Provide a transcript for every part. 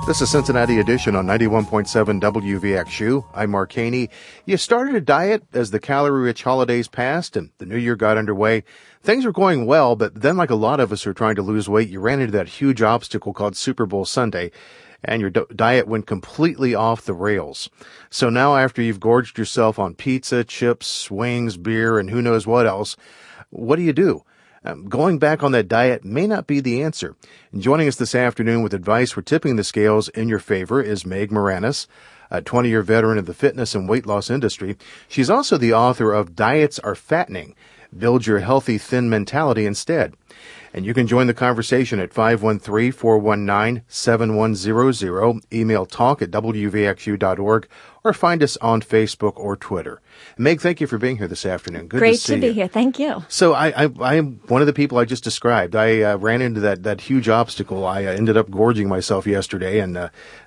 This is Cincinnati Edition on 91.7 WVXU. I'm Mark Haney. You started a diet as the calorie-rich holidays passed and the new year got underway. Things were going well, but then like a lot of us who are trying to lose weight, you ran into that huge obstacle called Super Bowl Sunday, and your diet went completely off the rails. So now after you've gorged yourself on pizza, chips, wings, beer, and who knows what else, what do? Going back on that diet may not be the answer. And joining us this afternoon with advice for tipping the scales in your favor is Meg Moranis, a 20-year veteran of the fitness and weight loss industry. She's also the author of Diets Are Fattening. Build Your Healthy Thin Mentality Instead. And you can join the conversation at 513-419-7100, email talk@wvxu.org, or find us on Facebook or Twitter. Meg, thank you for being here this afternoon. Good Great to see to be you. here. Thank you. So I'm one of the people I just described. I ran into that huge obstacle. I ended up gorging myself yesterday, and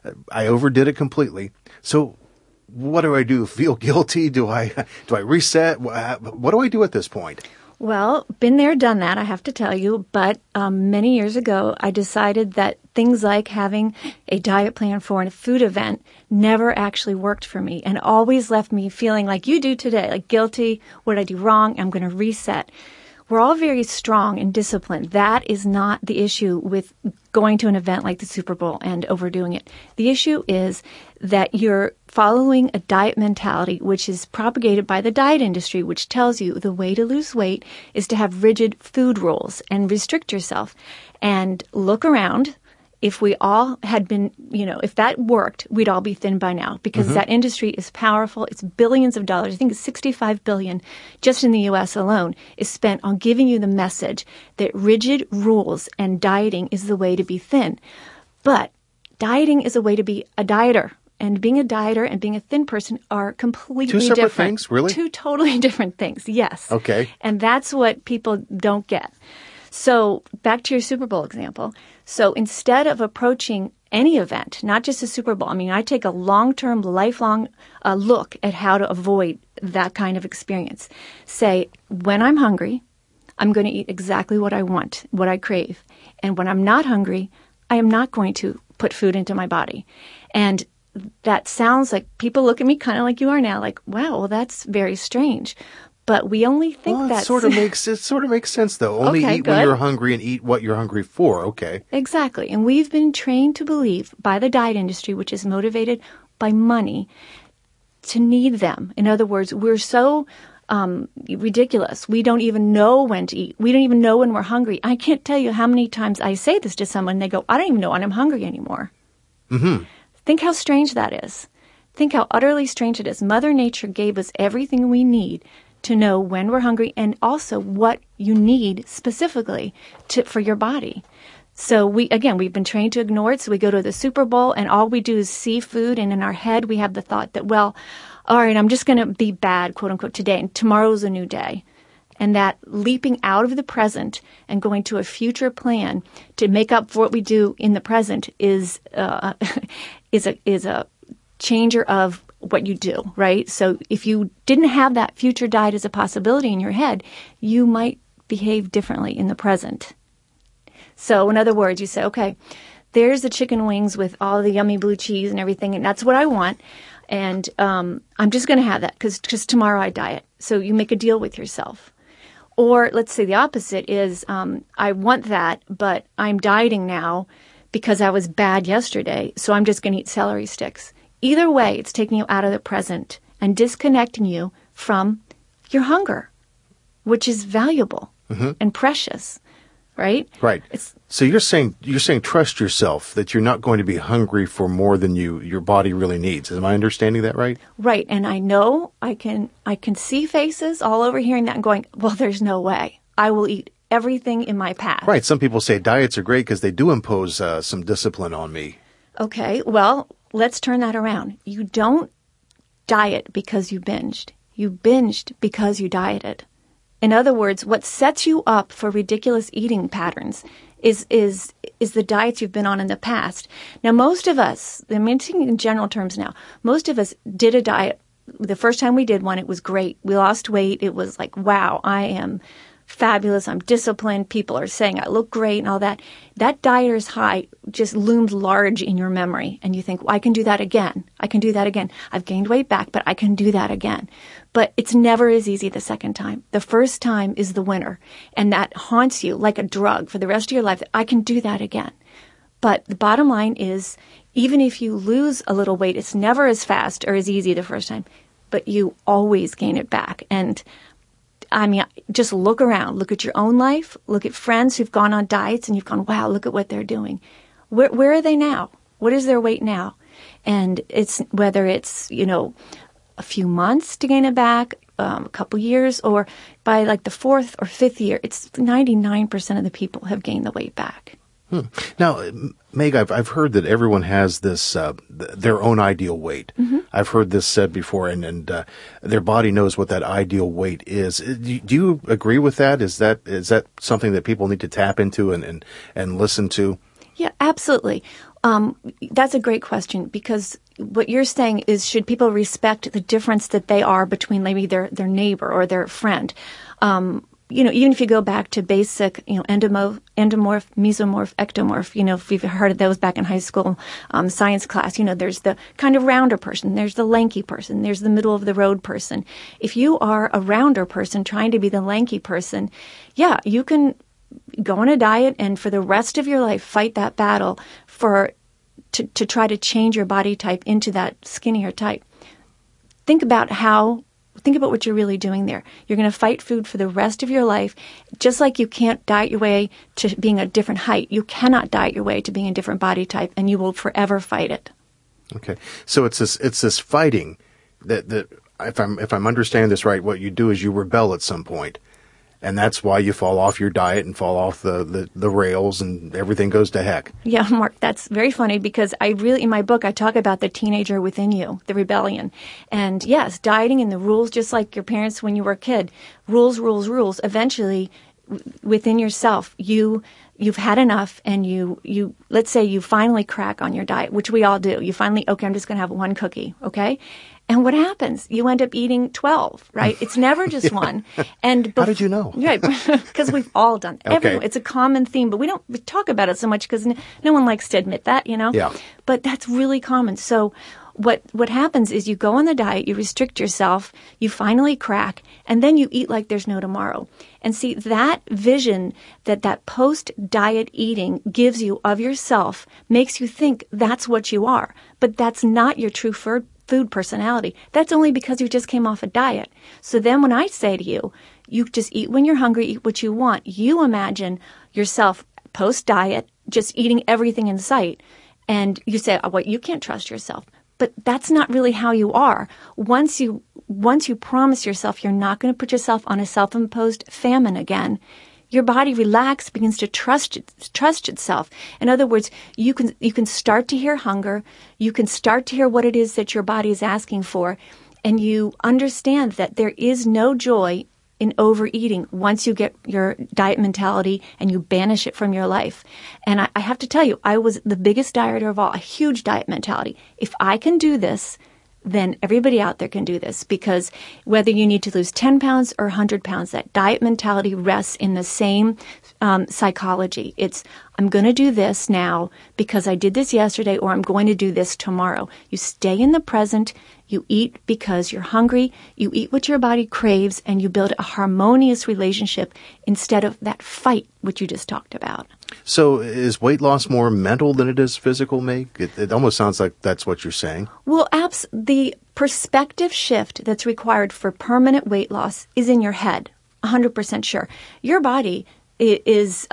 I overdid it completely. So what do I do? Feel guilty? Do I reset? What do I do at this point? Well, been there, done that, I have to tell you. But many years ago, I decided that things like having a diet plan for a food event never actually worked for me and always left me feeling like you do today, like guilty. What did I do wrong? I'm going to reset. We're all very strong and disciplined. That is not the issue with going to an event like the Super Bowl and overdoing it. The issue is that you're following a diet mentality, which is propagated by the diet industry, which tells you the way to lose weight is to have rigid food rules and restrict yourself. And look around. If we all had been, if that worked, we'd all be thin by now because that industry is powerful. It's billions of dollars. I think it's $65 billion just in the U.S. alone is spent on giving you the message that rigid rules and dieting is the way to be thin. But dieting is a way to be a dieter. And being a dieter and being a thin person are completely different. Two separate things, really? Two totally different things, yes. Okay. And that's what people don't get. So back to your Super Bowl example. So instead of approaching any event, not just a Super Bowl, I take a long-term, lifelong look at how to avoid that kind of experience. Say, when I'm hungry, I'm going to eat exactly what I want, what I crave. And when I'm not hungry, I am not going to put food into my body. And that sounds like people look at me kind of like you are now, like, wow, well, that's very strange. But we only think that it sort of makes sense though. Only okay, eat good. when you're hungry and eat what you're hungry for. Okay. Exactly. And we've been trained to believe by the diet industry, which is motivated by money, to need them. In other words, we're so ridiculous. We don't even know when to eat. We don't even know when we're hungry. I can't tell you how many times I say this to someone and they go, I don't even know when I'm hungry anymore. Mm-hmm. Think how strange that is. Think how utterly strange it is. Mother Nature gave us everything we need to know when we're hungry and also what you need specifically for your body. So we've been trained to ignore it. So we go to the Super Bowl and all we do is see food. And in our head, we have the thought that, well, all right, I'm just going to be bad, quote unquote, today. And tomorrow's a new day. And that leaping out of the present and going to a future plan to make up for what we do in the present is a changer of what you do, right? So if you didn't have that future diet as a possibility in your head, you might behave differently in the present. So in other words, you say, okay, there's the chicken wings with all the yummy blue cheese and everything, and that's what I want. And I'm just going to have that because tomorrow I diet. So you make a deal with yourself. Or let's say the opposite is I want that, but I'm dieting now because I was bad yesterday, so I'm just going to eat celery sticks. Either way, it's taking you out of the present and disconnecting you from your hunger, which is valuable and precious, right? Right. So you're saying trust yourself, that you're not going to be hungry for more than your body really needs. Am I understanding that right? Right. And I know I can see faces all over hearing that and going, well, there's no way. I will eat everything in my path. Right. Some people say diets are great because they do impose some discipline on me. Okay. Well, let's turn that around. You don't diet because you binged. You binged because you dieted. In other words, what sets you up for ridiculous eating patterns is the diets you've been on in the past. Now, most of us, I'm thinking in general terms now, most of us did a diet. The first time we did one, it was great. We lost weight. It was like, wow, I am fabulous. I'm disciplined. People are saying I look great and all that. That dieter's high just loomed large in your memory. And you think, well, I can do that again. I can do that again. I've gained weight back, but I can do that again. But it's never as easy the second time. The first time is the winner. And that haunts you like a drug for the rest of your life, that I can do that again. But the bottom line is, even if you lose a little weight, it's never as fast or as easy the first time, but you always gain it back. And I mean, just look around, look at your own life, look at friends who've gone on diets and you've gone, wow, look at what they're doing. Where are they now? What is their weight now? And it's whether it's, a few months to gain it back, a couple years, or by like the fourth or fifth year, it's 99% of the people have gained the weight back. Now, Meg, I've heard that everyone has this their own ideal weight. Mm-hmm. I've heard this said before, and their body knows what that ideal weight is. Do you agree with that? Is that something that people need to tap into and listen to? Yeah, absolutely. That's a great question, because what you're saying is, should people respect the difference that they are between maybe their neighbor or their friend? Even if you go back to basic, endomorph, mesomorph, ectomorph, if you've heard of those back in high school science class, there's the kind of rounder person, there's the lanky person, there's the middle of the road person. If you are a rounder person trying to be the lanky person, yeah, you can go on a diet and for the rest of your life fight that battle to try to change your body type into that skinnier type. Think about what you're really doing there. You're going to fight food for the rest of your life, just like you can't diet your way to being a different height. You cannot diet your way to being a different body type, and you will forever fight it. Okay, so it's this fighting that if I'm understanding this right, what you do is you rebel at some point, and that's why you fall off your diet and fall off the rails, and everything goes to heck. Yeah, Mark, that's very funny, because in my book, I talk about the teenager within you, the rebellion. And yes, dieting and the rules, just like your parents when you were a kid, rules. Eventually, within yourself, you've had enough, and you let's say you finally crack on your diet, which we all do. You finally, okay, I'm just going to have one cookie, okay? And what happens? You end up eating 12, right? It's never just one. And how did you know? Right, because we've all done it. Okay. It's a common theme, but we talk about it so much because no one likes to admit that, Yeah. But that's really common. So what happens is you go on the diet, you restrict yourself, you finally crack, and then you eat like there's no tomorrow. And see, that vision that post-diet eating gives you of yourself makes you think that's what you are. But that's not your true food personality. That's only because you just came off a diet. So then when I say to you, you just eat when you're hungry, eat what you want, you imagine yourself post-diet just eating everything in sight. And you say, oh, well, you can't trust yourself. But that's not really how you are. Once you promise yourself you're not going to put yourself on a self-imposed famine again, your body relaxes, begins to trust itself. In other words, you can start to hear hunger. You can start to hear what it is that your body is asking for. And you understand that there is no joy in overeating once you get your diet mentality and you banish it from your life. And I have to tell you, I was the biggest dieter of all, a huge diet mentality. If I can do this, then everybody out there can do this, because whether you need to lose 10 pounds or 100 pounds, that diet mentality rests in the same psychology. It's, I'm going to do this now because I did this yesterday, or I'm going to do this tomorrow. You stay in the present. You eat because you're hungry. You eat what your body craves, and you build a harmonious relationship instead of that fight, which you just talked about. So is weight loss more mental than it is physical, Meg? It almost sounds like that's what you're saying. Well, the perspective shift that's required for permanent weight loss is in your head, 100% sure. Your body is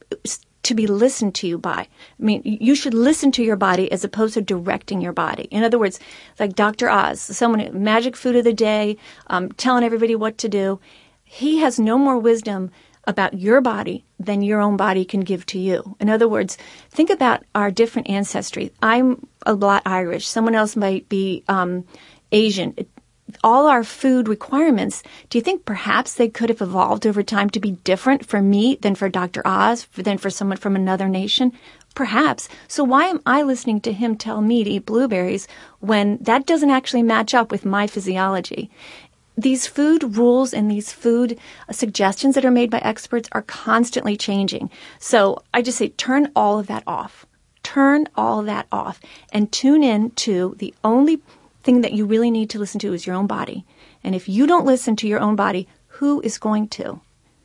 to be listened to by. I mean, you should listen to your body as opposed to directing your body. In other words, like Dr. Oz, someone, magic food of the day, telling everybody what to do. He has no more wisdom about your body than your own body can give to you. In other words, think about our different ancestry. I'm a lot Irish. Someone else might be Asian. All our food requirements, do you think perhaps they could have evolved over time to be different for me than for Dr. Oz, than for someone from another nation? Perhaps. So why am I listening to him tell me to eat blueberries when that doesn't actually match up with my physiology? These food rules and these food suggestions that are made by experts are constantly changing. So I just say turn all of that off. turn all that off and tune in to the only thing that you really need to listen to is your own body. And if you don't listen to your own body, who is going to?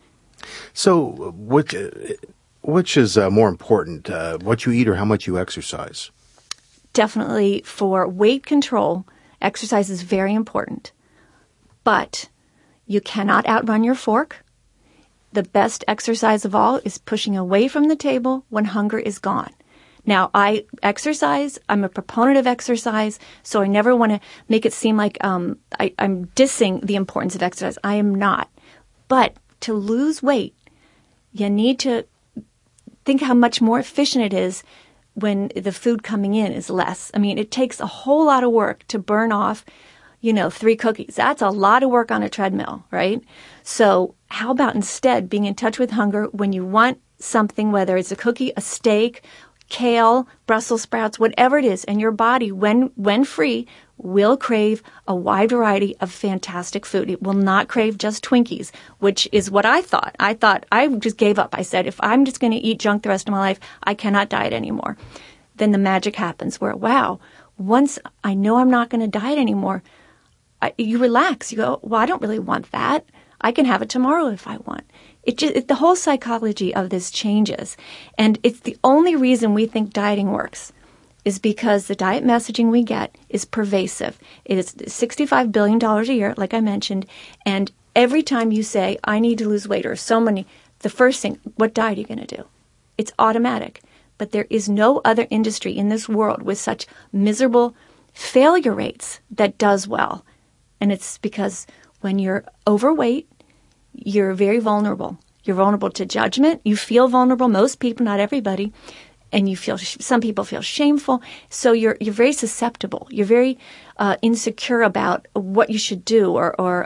So which is more important, what you eat or how much you exercise? Definitely for weight control, exercise is very important. But you cannot outrun your fork. The best exercise of all is pushing away from the table when hunger is gone. Now, I exercise. I'm a proponent of exercise, so I never want to make it seem like I'm dissing the importance of exercise. I am not. But to lose weight, you need to think how much more efficient it is when the food coming in is less. I mean, it takes a whole lot of work to burn off, 3 cookies. That's a lot of work on a treadmill, right? So how about instead being in touch with hunger when you want something, whether it's a cookie, a steak, kale, Brussels sprouts, whatever it is, and your body, when free, will crave a wide variety of fantastic food. It will not crave just Twinkies, which is what I thought. I thought I just gave up. I said, if I'm just going to eat junk the rest of my life, I cannot diet anymore. Then the magic happens where, wow, once I know I'm not going to diet anymore, you relax. You go, well, I don't really want that. I can have it tomorrow if I want. The whole psychology of this changes. And it's the only reason we think dieting works is because the diet messaging we get is pervasive. It is $65 billion a year, like I mentioned. And every time you say, I need to lose weight, or so many, the first thing, what diet are you going to do? It's automatic. But there is no other industry in this world with such miserable failure rates that does well. And it's because when you're overweight, you're very vulnerable. You're vulnerable to judgment. You feel vulnerable. Most people, not everybody. And some people feel shameful. So you're very susceptible. You're very insecure about what you should do, or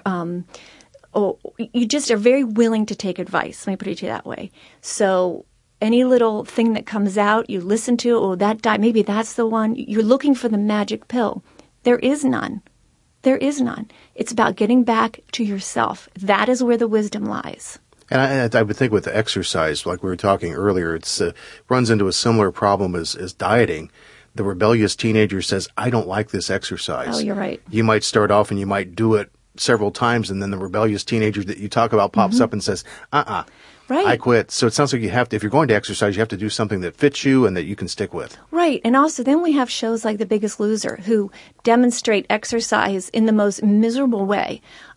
you just are very willing to take advice. Let me put it to you that way. So any little thing that comes out, you listen to, that diet, maybe that's the one. You're looking for the magic pill. There is none. There is none. It's about getting back to yourself. That is where the wisdom lies. And I would think with the exercise, like we were talking earlier, it's runs into a similar problem as dieting. The rebellious teenager says, I don't like this exercise. Oh, you're right. You might start off and you might do it several times, and then the rebellious teenager that you talk about pops up and says, right. I quit. So it sounds like you have to, if you're going to exercise, you have to do something that fits you and that you can stick with. Right. And also then we have shows like The Biggest Loser who demonstrate exercise in the most miserable way.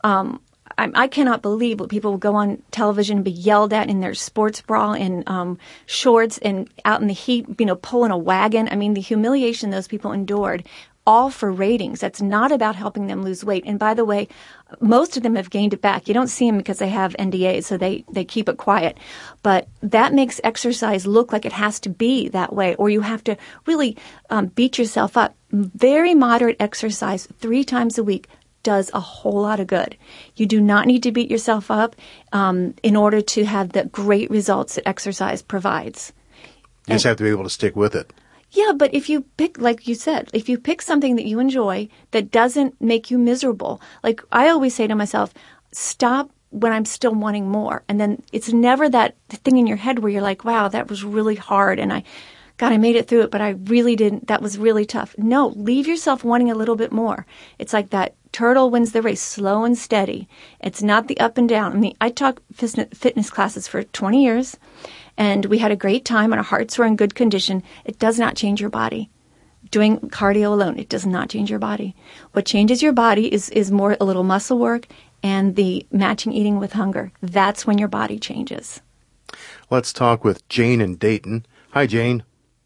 I cannot believe what people will go on television and be yelled at in their sports bra and shorts and out in the heat, pulling a wagon. I mean, the humiliation those people endured, all for ratings. That's not about helping them lose weight. And by the way, most of them have gained it back. You don't see them because they have NDAs, so they keep it quiet. But that makes exercise look like it has to be that way, or you have to really beat yourself up. Very moderate exercise 3 times a week does a whole lot of good. You do not need to beat yourself up in order to have the great results that exercise provides. You just have to be able to stick with it. Yeah, but if you pick, like you said, if you pick something that you enjoy that doesn't make you miserable, like I always say to myself, stop when I'm still wanting more. And then it's never that thing in your head where you're like, wow, that was really hard and I made it through it, but I really didn't. That was really tough. No, leave yourself wanting a little bit more. It's like that turtle wins the race, slow and steady. It's not the up and down. I mean, I taught fitness classes for 20 years, and we had a great time, and our hearts were in good condition. It does not change your body. Doing cardio alone, it does not change your body. What changes your body is more a little muscle work and the matching eating with hunger. That's when your body changes. Let's talk with Jane in Dayton. Hi, Jane.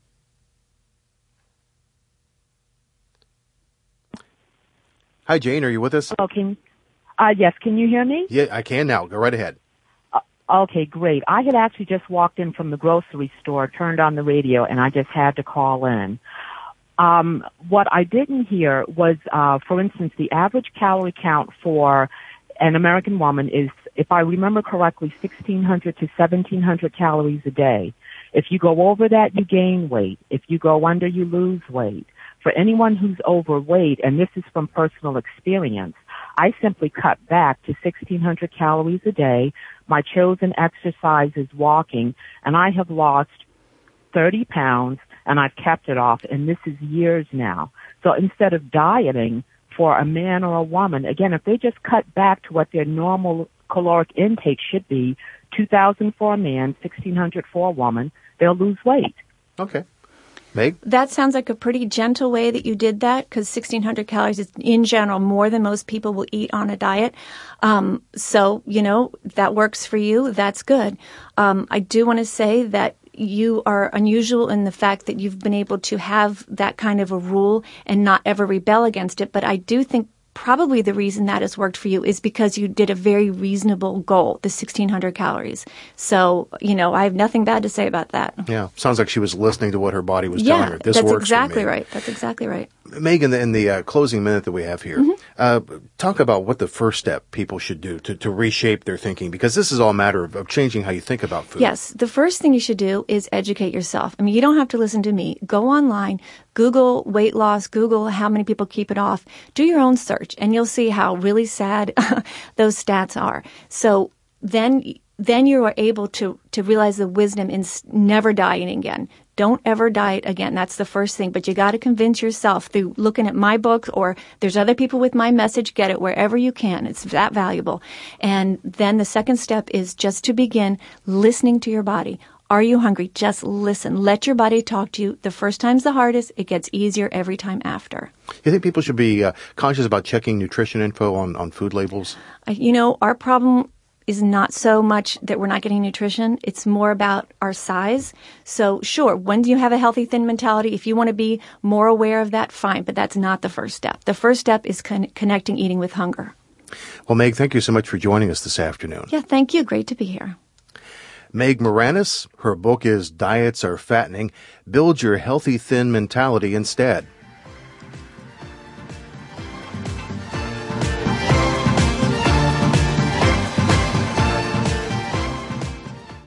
Hi, Jane. Are you with us? Oh, yes. Can you hear me? Yeah, I can now. Go right ahead. Okay, great. I had actually just walked in from the grocery store, turned on the radio, and I just had to call in. What I didn't hear was, for instance, the average calorie count for an American woman is, if I remember correctly, 1,600 to 1,700 calories a day. If you go over that, you gain weight. If you go under, you lose weight. For anyone who's overweight, and this is from personal experience, I simply cut back to 1,600 calories a day. My chosen exercise is walking, and I have lost 30 pounds, and I've kept it off, and this is years now. So instead of dieting for a man or a woman, again, if they just cut back to what their normal caloric intake should be, 2,000 for a man, 1,600 for a woman, they'll lose weight. Okay. Meg? That sounds like a pretty gentle way that you did that, because 1,600 calories is, in general, more than most people will eat on a diet. So, that works for you. That's good. I do want to say that you are unusual in the fact that you've been able to have that kind of a rule and not ever rebel against it. But I do think probably the reason that has worked for you is because you did a very reasonable goal, the 1,600 calories. So, I have nothing bad to say about that. Yeah. Sounds like she was listening to what her body was telling her. This that's works exactly for me. right. That's exactly right. Meg, in the closing minute that we have here, talk about what the first step people should do to reshape their thinking, because this is all a matter of changing how you think about food. Yes. The first thing you should do is educate yourself. I mean, you don't have to listen to me. Go online, Google weight loss, Google how many people keep it off. Do your own search, and you'll see how really sad those stats are. So then you are able to realize the wisdom in never dieting again. Don't ever diet again. That's the first thing. But you got to convince yourself through looking at my book, or there's other people with my message. Get it wherever you can. It's that valuable. And then the second step is just to begin listening to your body. Are you hungry? Just listen. Let your body talk to you. The first time's the hardest. It gets easier every time after. You think people should be conscious about checking nutrition info on food labels? Our problem is not so much that we're not getting nutrition. It's more about our size. So sure, when you have a healthy thin mentality, if you want to be more aware of that, fine. But that's not the first step. The first step is connecting eating with hunger. Well, Meg, thank you so much for joining us this afternoon. Yeah, thank you. Great to be here. Meg Moranis, her book is Diets Are Fattening. Build Your Healthy Thin Mentality Instead.